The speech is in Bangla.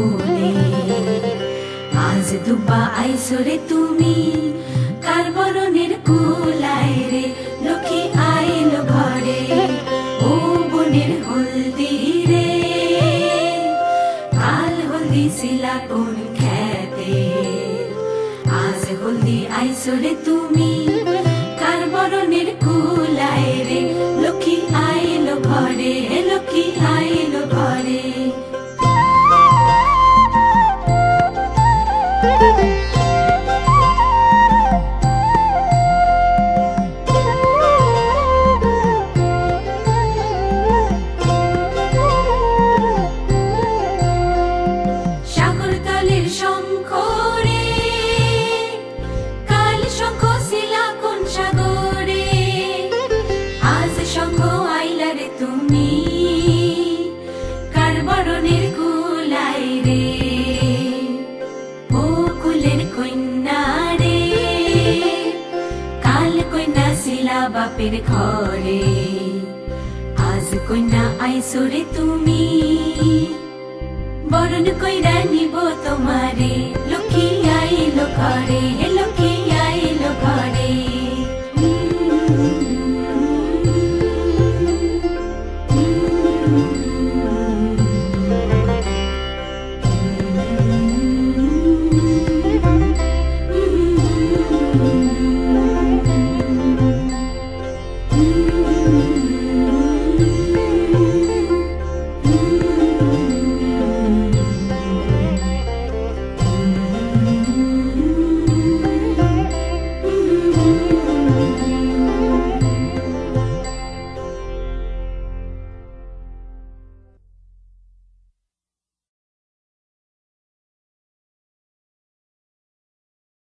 কোলে আজ দুবা আইসো রে তুমি কার বরণের কুলায় রে লক্ষ্মী আইলো ঘরে ও বোনের হলদি রে কাল হলদি ছিলা কোন খেতে আজ হলদি আইসো রে তুমি কার বরণের কুলায় রে লক্ষ্মী আইলো ঘরে লক্ষ্মী আইলো ঘরে বাপের ঘরে আজ কন্যা আইসো রে তুমি বরণ কইরা নিব তোমারে লক্ষ্মী আইলো ঘরে।